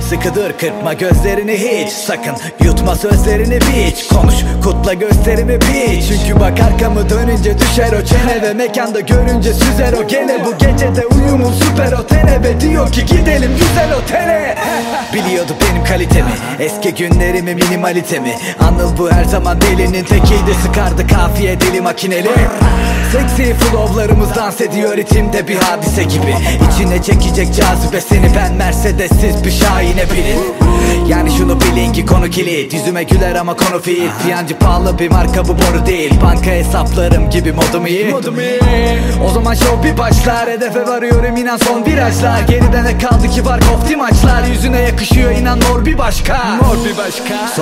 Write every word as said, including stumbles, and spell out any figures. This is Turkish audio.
sıkı dur, kırpma gözlerini hiç. Sakın yutma sözlerini biç. Konuş, kutla gösterimi biç. Çünkü bak arkamı dönünce düşer o çene, ve mekanda görünce süzer o gene. Bu gecede uyumun süper o tene, ve diyor ki gidelim güzel otele. Biliyordu benim kalitemi, eski günlerimi, minimalitemi. Anıl bu her zaman delinin tekiydi, sıkardı kafiye deli makineli. Seksi flowlarımız dans ediyor ritimde bir hadise gibi. İçine çekecek cazibe seni, ben Mercedes'siz bir Şahin'e bilin. Yani şunu bilin ki konu kilit, yüzüme güler ama konu fit. Fiyancı pahalı bir marka, bu boru değil. Banka hesaplarım gibi modum iyi. O zaman show bir başlar, hedefe varıyorum inan son virajlar. Geride ne kaldı ki var kofti maçlar. Yüzüne yakışıyor inan mor bir başka. Mor bir başka.